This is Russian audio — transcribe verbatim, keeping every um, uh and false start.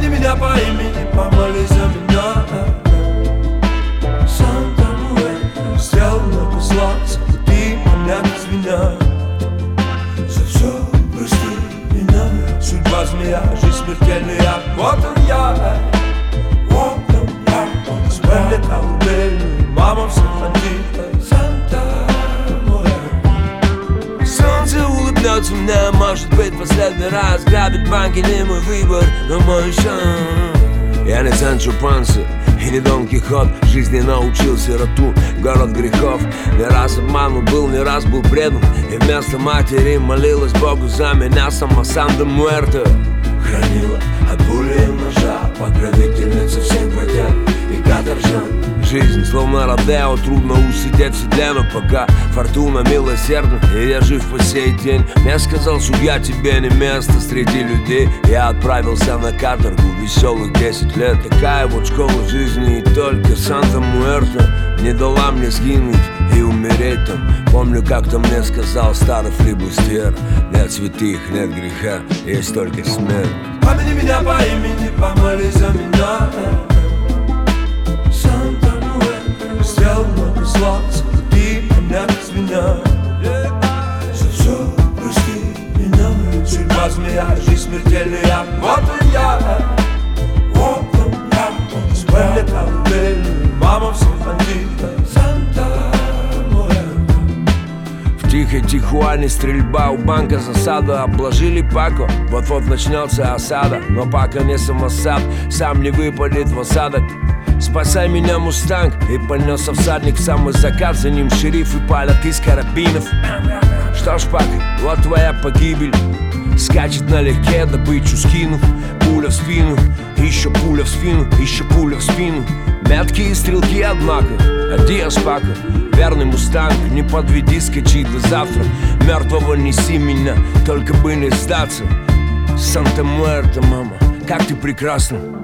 Помяни меня по имени, помолись за меня. Санта-Муэрте, сделано по славе, ты меня без меня. За все прости меня. Судьба змея, жизнь смертельная. Вот он я, вот он я. Спали колыбельную, мама все фантит. Санта-Муэрте. Солнце улыбнется мне, может быть, последний раз. Грабит банки не мой выбор, но мой шанс. Я не Санчо Панса и не Дон Кихот. Жизни научил сироту, город грехов. Не раз обманут был, не раз был предан. И вместо матери молилась Богу за меня. Сама Санта-Муэрте хранила от пули и ножа, покровительница всех бродяг и каторжан. Жизнь словно родео, трудно усидеть в седле, но пока фортуна милосердна, и я жив по сей день. Мне сказал судья, тебе не место среди людей. Я отправился на каторгу веселых десять лет. Такая вот школа жизни, и только Санта-Муэрте не дала мне сгинуть и умереть там. Помню, как-то мне сказал старый флибустьер: нет святых, нет греха, есть только смерть. Помяни меня по имени, помолись за меня. Сделано без слез, ты меня без меня. За все прости меня. Судьба змея, жизнь смертельная. Вот он я, вот он я. Спали колыбельную, мама все фантит. Санта-Муэрте. В тихой Тихуане стрельба, у банка засада. Обложили Пако, вот-вот начнется осада. Но пока не самосад, сам не выпадет в осадок. Спасай меня, мустанг. И понесся всадник в самый закат. За ним шериф и палят из карабинов. Что ж, Пак, вот твоя погибель. Скачет налегке, добычу скинув. Пуля в спину, еще пуля в спину, еще пуля в спину. Меткие стрелки, однако. Адиос, Пако, верный мустанг. Не подведи, скачи до завтра. Мертвого неси меня, только бы не сдаться. Санта-Муэрте, мама, как ты прекрасна.